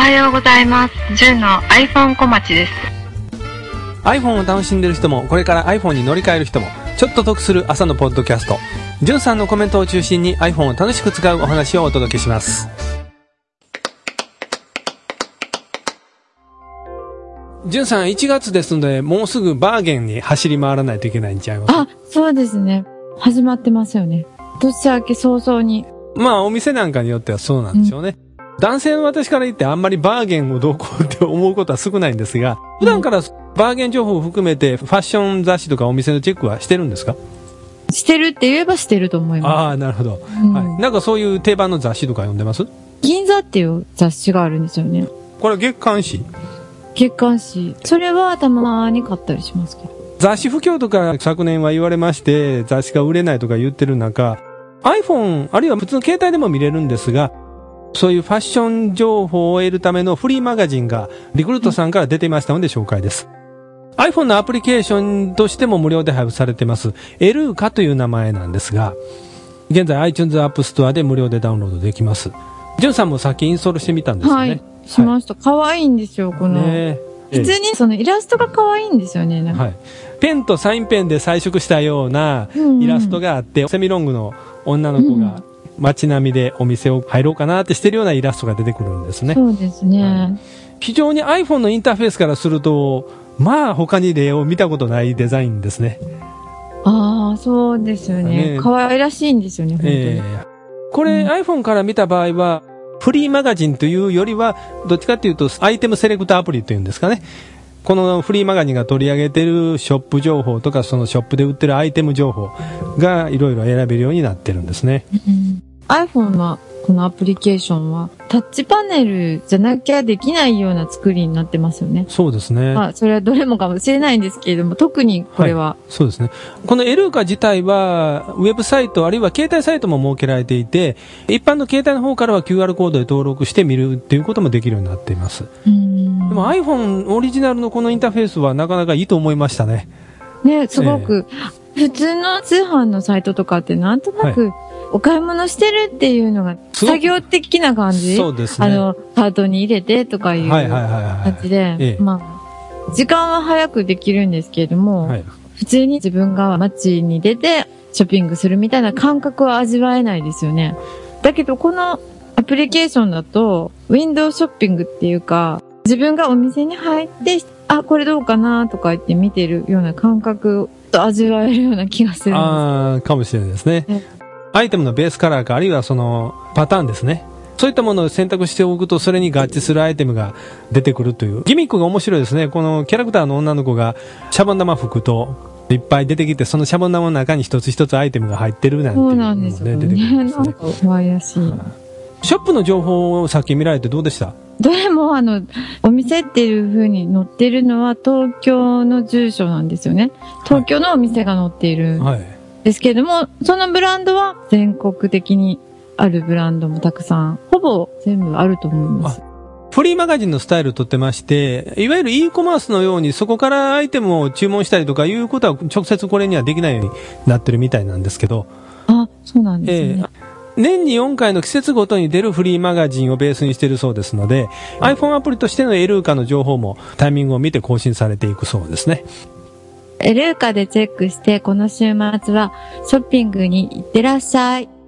はようございます。純の iPhone 小町です。 iPhone を楽しんでる人もこれから iPhone に乗り換える人もちょっと得する朝のポッドキャスト、純さんのコメントを中心に iPhone を楽しく使うお話をお届けします。純さん、1月ですのでもうすぐバーゲンに走り回らないといけないんちゃいます？ あ、そうですね。始まってますよね。年明け早々に。 まあお店なんかによってはそうなんでしょうね、男性の私から言ってあんまりバーゲンをどうこうって思うことは少ないんですが、普段からバーゲン情報を含めてファッション雑誌とかお店のチェックはしてるんですか？ してるって言えばしてると思います。 ああ、なるほど、はい。なんかそういう定番の雑誌とか読んでます？ 銀座っていう雑誌があるんですよね。 これは月刊誌？ 月刊誌。それはたまに買ったりしますけど。 雑誌不況とか昨年は言われまして、雑誌が売れないとか言ってる中、iPhone あるいは普通の携帯でも見れるんですが、そういうファッション情報を得るためのフリーマガジンがリクルートさんから出てましたので紹介です。iPhone のアプリケーションとしても無料で配布されてます、エルーカという名前なんですが、現在 iTunes App Store で無料でダウンロードできます。ジュンさんもさっきインストールしてみたんですよね。 はい、しました。可愛いんですよ、この。普通にそのイラストが可愛いんですよね。 はい。ペンとサインペンで彩色したようなイラストがあって、セミロングの女の子が街並みでお店を入ろうかなってしてるようなイラストが出てくるんですね。 そうですね。はい、 非常に iPhone のインターフェースからすると、まあ他に例を見たことないデザインですね。 ああ、そうですよね。可愛らしいんですよね、本当に。 これ、iPhone から見た場合は、フリーマガジンというよりは、どっちかっていうと、アイテムセレクトアプリというんですかね。このフリーマガジンが取り上げてるショップ情報とか、そのショップで売ってるアイテム情報がいろいろ選べるようになってるんですね。 iPhone は、このアプリケーションは、タッチパネルじゃなきゃできないような作りになってますよね。 そうですね。 まあ、それはどれもかもしれないんですけれども、特にこれは。はい、 そうですね。このエルーカ自体は、ウェブサイトあるいは携帯サイトも設けられていて、一般の携帯の方からは QR コードで登録して見るっていうこともできるようになっています。でも iPhone オリジナルのこのインターフェースはなかなかいいと思いましたね。 ね、すごく、普通の通販のサイトとかってなんとなく、お買い物してるっていうのが作業的な感じ。 そうですね。 カートに入れてとかいう感じで、まあ、時間は早くできるんですけれども、普通に自分が街に出てショッピングするみたいな感覚は味わえないですよね。だけどこのアプリケーションだと、ウィンドウショッピングっていうか、自分がお店に入って、あ、これどうかなとか言って見てるような感覚と味わえるような気がするんです。 ああ、かもしれないですね。アイテムのベースカラーか、あるいはそのパターンですね。そういったものを選択しておくと、それに合致するアイテムが出てくるという。ギミックが面白いですね。このキャラクターの女の子がシャボン玉吹くといっぱい出てきて、そのシャボン玉の中に一つ一つアイテムが入ってるなんていうのもね、出てくるんですね。 可愛らしい。 ショップの情報をさっき見られてどうでした？ どれもお店っていう風に載ってるのは東京の住所なんですよね。東京のお店が載っている。はい。ですけれども、そのブランドは全国的にあるブランドもたくさん、ほぼ全部あると思います。 フリーマガジンのスタイルとってまして、いわゆる e コマースのようにそこからアイテムを注文したりとかいうことは直接これにはできないようになってるみたいなんですけど。 あ、そうなんですね。 年に4回の季節ごとに出るフリーマガジンをベースにしているそうですので、iPhone アプリとしてのエルーカの情報もタイミングを見て更新されていくそうですね。 エルーカでチェックして、この週末はショッピングに行ってらっしゃい。